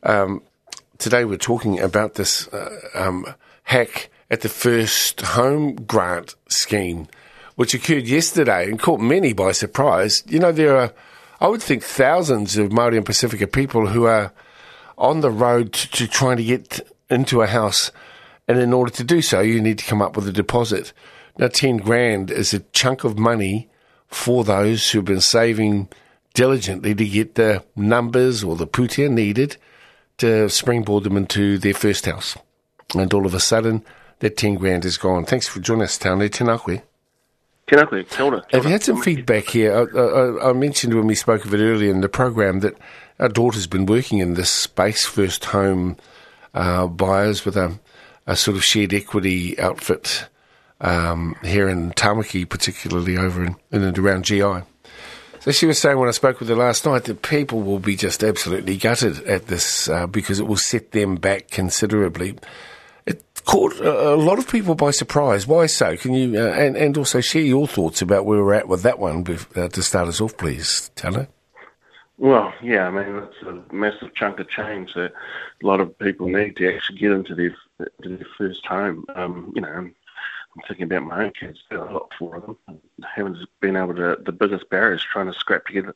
Today we're talking about this hack at the First Home Grant scheme, which occurred yesterday and caught many by surprise. You know, there are, I would think, thousands of Māori and Pacifica people who are on the road to trying to get into a house, and in order to do so, you need to come up with a deposit. Now, 10 grand is a chunk of money for those who've been saving diligently to get the numbers or the putia needed to springboard them into their first house. And all of a sudden, that 10 grand is gone. Thanks for joining us, Taone. Tēnā koe. Tēnā koe. Kia ora. Have you had some feedback here? I mentioned when we spoke of it earlier in the program that our daughter's been working in this space, first home buyers, with a sort of shared equity outfit here in Tamaki, particularly over in and around GI. So she was saying when I spoke with her last night that people will be just absolutely gutted at this because it will set them back considerably. It caught a lot of people by surprise. Why so? Can you and also share your thoughts about where we're at with that one to start us off, please, Tana? Well, yeah, I mean, it's a massive chunk of change that a lot of people need to actually get into their first home. You know, I'm thinking about my own kids. There's a lot for them. Haven't been able to. The biggest barrier is trying to scrape together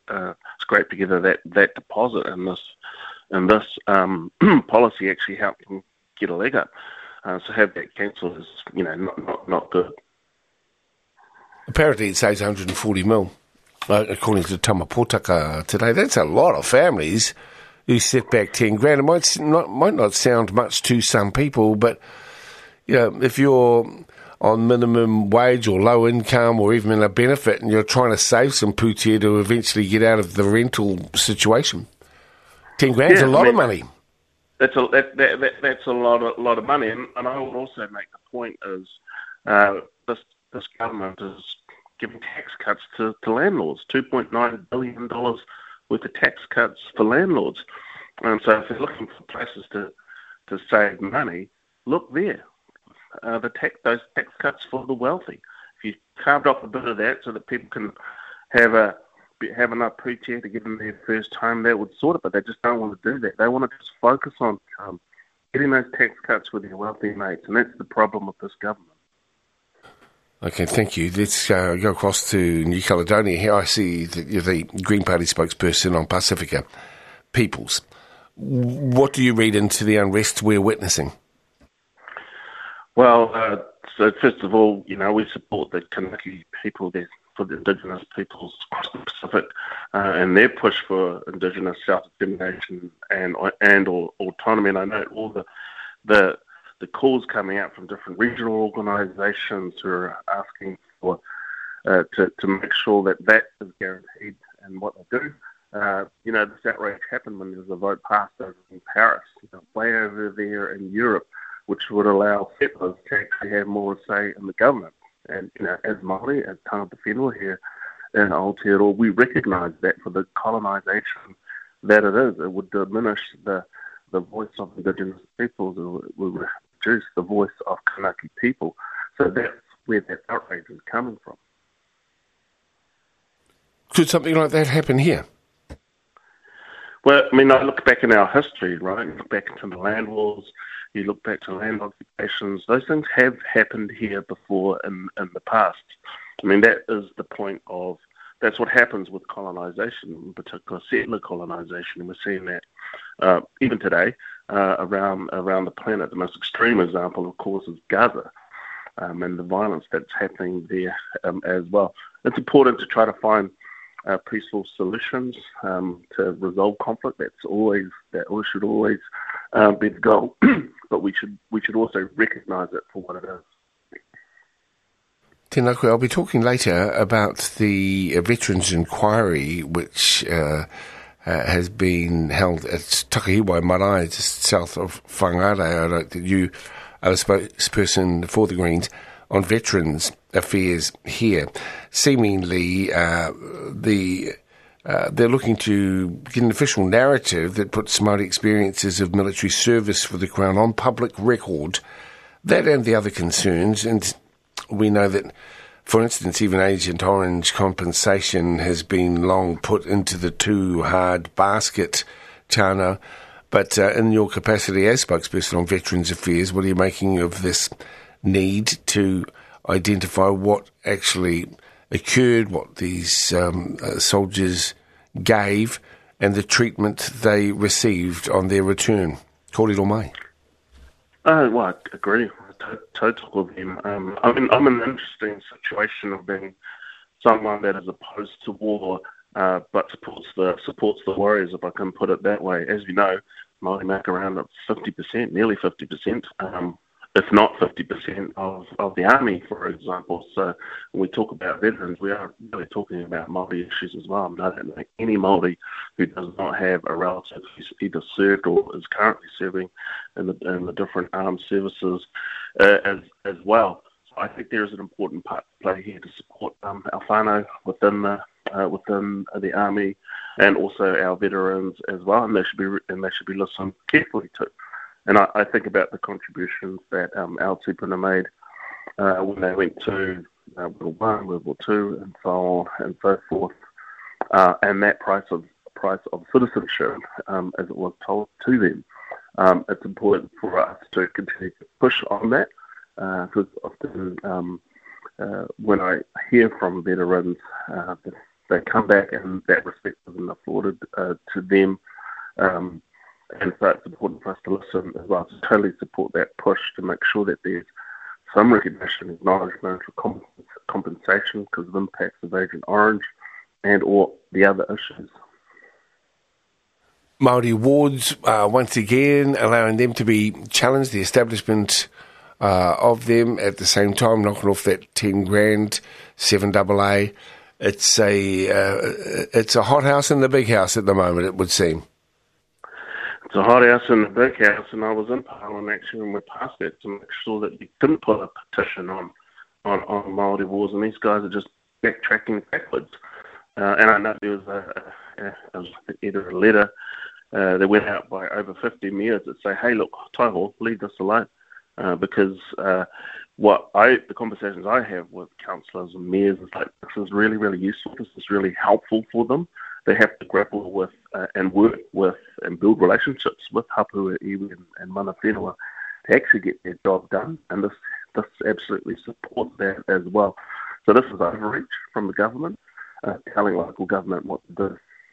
that deposit, and this policy actually helped them get a leg up. So have that cancelled is, you know, not good. Apparently, it saves 140 mil, according to Tama Potaka today. That's a lot of families who set back 10 grand. It might not sound much to some people, but you know, if you're on minimum wage or low income or even in a benefit and you're trying to save some putia to eventually get out of the rental situation, 10 grand is a lot of money. That's a lot of money, and I would also make the point is this government is giving tax cuts to landlords, $2.9 billion worth of tax cuts for landlords, and so if you're looking for places to save money, look there. Those tax cuts for the wealthy. If you carved off a bit of that so that people can have enough putia to get in their first home, that would sort it, but they just don't want to do that. They want to just focus on getting those tax cuts with their wealthy mates, and that's the problem with this government. Okay, thank you. Let's go across to New Caledonia. Here I see you're the Green Party spokesperson on Pacifica Peoples. What do you read into the unrest we're witnessing? Well, so first of all, you know, we support the Kanaki people there, for the Indigenous peoples across the Pacific, and their push for Indigenous self-determination and autonomy. And I note all the calls coming out from different regional organisations who are asking for to make sure that is guaranteed and what they do. You know, this outrage happened when there was a vote passed over in Paris, you know, way over there in Europe, which would allow settlers to actually have more say in the government. And, you know, as Māori, as tangata whenua here in Aotearoa, we recognise that for the colonisation that it is. It would diminish the voice of Indigenous peoples. It would reduce the voice of Kanaki people. So that's where that outrage is coming from. Could something like that happen here? Well, I mean, I look back in our history, right? You look back into the land wars, you look back to land occupations. Those things have happened here before in the past. I mean, that is the point of, that's what happens with colonisation, in particular settler colonisation, and we're seeing that even today around the planet. The most extreme example, of course, is Gaza and the violence that's happening there as well. It's important to try to find peaceful solutions to resolve conflict. That should always be the goal. But we should also recognise it for what it is. Tēnā koe, I'll be talking later about the Veterans Inquiry, which has been held at Takahiwai Marae, just south of Whangarei. I know that you are the spokesperson for the Greens on Veterans Affairs here. Seemingly, they're looking to get an official narrative that puts Māori experiences of military service for the Crown on public record. That and the other concerns, and we know that, for instance, even Agent Orange compensation has been long put into the too hard basket, Tana. But in your capacity as spokesperson on Veterans Affairs, what are you making of this need to identify what actually occurred, what these soldiers gave, and the treatment they received on their return? Kōrero mai. Well, I agree totally with them. I'm in an interesting situation of being someone that is opposed to war, but supports the warriors, if I can put it that way. As you know, Māori make around 50%, nearly 50%, if not 50% of the army, for example. So when we talk about veterans, we are really talking about Māori issues as well. I don't know any Māori who does not have a relative who's either served or is currently serving in the different armed services as well. So I think there is an important part to play here to support our whānau within the army, and also our veterans as well, and they should be listened carefully to. And I think about the contributions that our tupuna made when they went to World War I, World War II, and so on and so forth, and that price of citizenship, as it was told to them. It's important for us to continue to push on that, because often when I hear from veterans, they come back and that respect isn't afforded to them. And so it's important for us to listen as well, to totally support that push to make sure that there's some recognition, acknowledgement, or compensation because of impacts of Agent Orange and or the other issues. Māori wards, once again, allowing them to be challenged, the establishment of them, at the same time knocking off that 10 grand, 7AA. It's a hot house in the big house at the moment, it would seem. It's a hot house in the big house, and I was in Parliament actually when we passed it to make sure that you couldn't put a petition on Māori wars, and these guys are just backtracking backwards. And I know there was either a letter that went out by over 50 mayors that say, hey, look, Taiho, leave this alone. Because the conversations I have with councillors and mayors is like, this is really, really useful. This is really helpful for them. They have to grapple with and work with and build relationships with hapua, iwi and mana whenua to actually get their job done. And this absolutely supports that as well. So this is overreach from the government, telling local government what to do.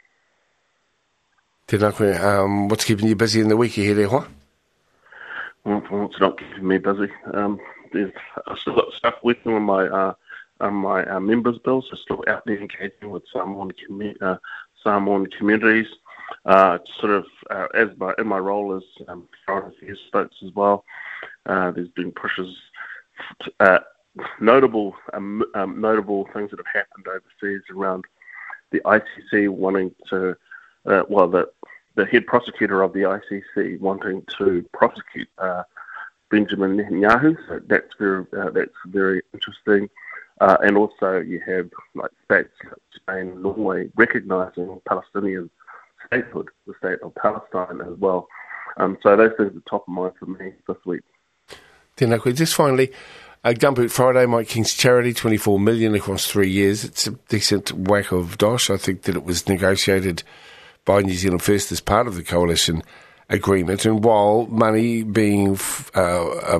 Tēnā koe, what's keeping you busy in the week ahead, Ewa? Well, it's not keeping me busy. I've still got stuff working on my members' bills. I'm still out there engaging with Samoan communities. Sort of in my role as foreign affairs spokes as well. There's been pushes, notable things that have happened overseas around the ICC wanting to, the head prosecutor of the ICC wanting to prosecute Benjamin Netanyahu. So that's very interesting. And also you have like states like Spain and Norway recognising Palestinian statehood, the state of Palestine as well. So those things are top of mind for me this week. Tēnā koe. Just finally, Gumboot Friday, Mike King's charity, $24 million across 3 years. It's a decent whack of dosh. I think that it was negotiated by New Zealand First as part of the coalition agreement. And while money being sort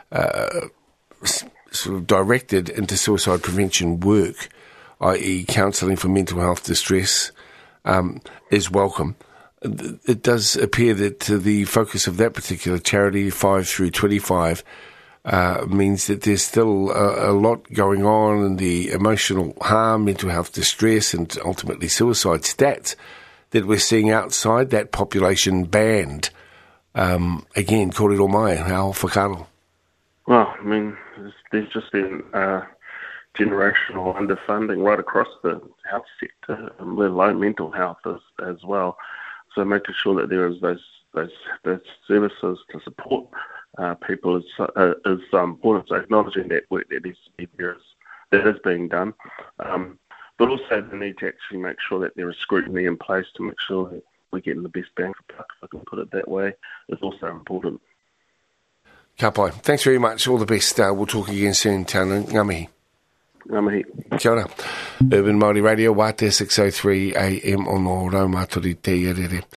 of directed into suicide prevention work, i.e. counselling for mental health distress, is welcome, it does appear that the focus of that particular charity, 5 through 25, means that there's still a lot going on in the emotional harm, mental health distress, and ultimately suicide stats that we're seeing outside that population band. Again, kōrero mai, how whakaaro? Well, I mean, there's just been generational underfunding right across the health sector, let alone mental health as well. So making sure that there is those services to support people is important. So acknowledging that work that is being done. But also the need to actually make sure that there is scrutiny in place to make sure that we're getting the best bang for buck, if I can put it that way, is also important. Ka pai. Thanks very much. All the best. We'll talk again soon. Tāna ngā mihi. Ngā mihi. Kia ora. Urban Māori Radio, Wātea 603 AM on the Raumatori Te Iarere.